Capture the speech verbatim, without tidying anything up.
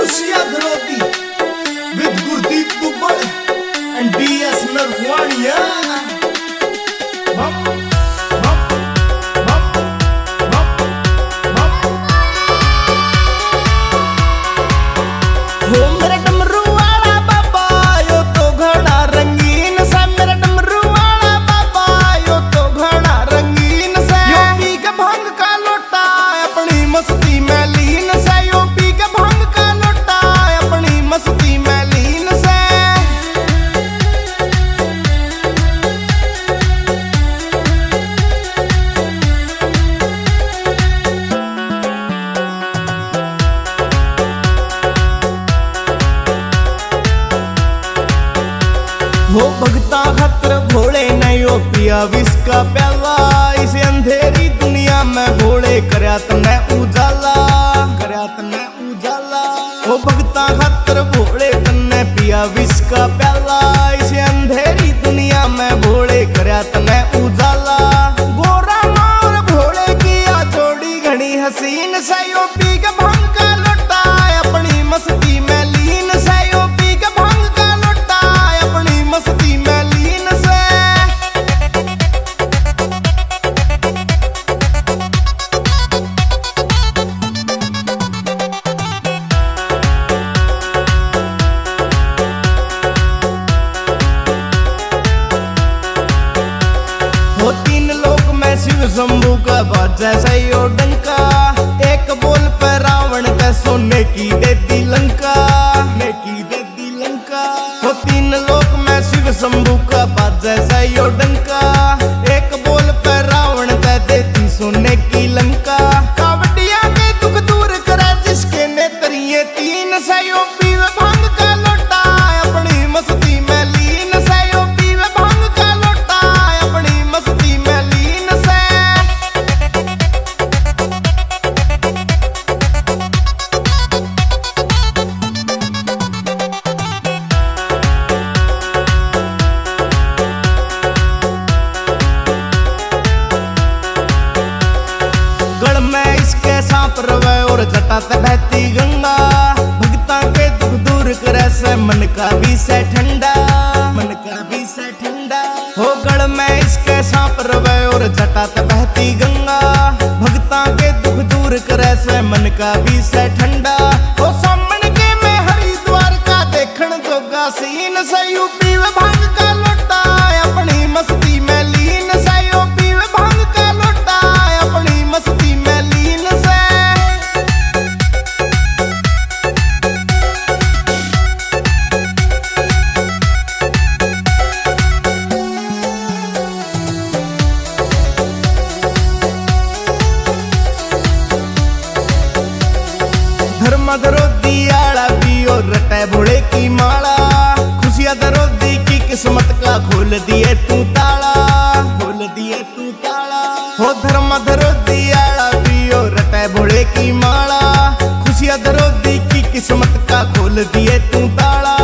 खुशियां Dharoti with Gurdeep Dubbad and D S Narwaniya. Bum, bum, bum, bum, bum. हो मेरा डमरू वाला बाबा यो तो घड़ा रंगीन सा, मेरा डमरू वाला बाबा यो तो घड़ा रंगीन सा। यो पी के भांग का लोटा अपनी मस्ती में लीन सा, यो पी के भांग का लोटा अपनी मस्ती में लीन सा। हो भगता खतर भोले नयो पिया विष का प्याला, इस अंधेरी दुनिया में भोले करया तने उजाला, करया तने उजाला। हो भगता खतर भोले तने पिया विष का प्याला, इस अंधेरी दुनिया में भोले करया तने उजाला। गोरा मार भोले किया जोड़ी घनी हसीन से, यो पी के भांग का लोटा अपनी मस्ती में लीन से, यो पी के भांग का लोटा अपनी मस्ती में लीन से। हो तीन लोक में शिव शंभू का बाजा से यो डंका, एक बोल पे रावण का सोने की देती लंका, ने की देती लंका। हो तीन लोक में शिव शंभू का बाजा से यो डंका, एक बोल पे रावण का देती सोने की लंका। कावड़िया के दुख दूर करे जिसके नेत्रिये तीन से, यो पीवे भांग का लोटा अपनी मस्ती में लीन से, यो पीवे भांग का लोटा अपनी मस्ती में लीन से। गढ़ में इसके सांप रवे और जटा ते बहती गंगा, भगता के दुख दूर करे से मन का भी से ठंडा, मन का भी से ठंडा। हो गढ़ में इसके सांप रवे और जटा ते बहती गंगा, भगता के दुख दूर करे से मन का भी से ठंडा। हो सामन के में हरिद्वार का देखण जोगा सीन से, यूपी में भांग का लोटा अपनी मस्ती में लीन से, यूपी में भांग का लोटा अपनी मस्ती में लीन से। धर्म धरोधी आला पियो रटे भोले की माला, खुशियां धरोधी की किस्मत का खोल दिए तू ताला, खोल दिए तू ताला। हो धर्म धरोधी आला पियो रटे भोले की माला, खुशियां धरोधी की किस्मत का खोल दिए तू ताला।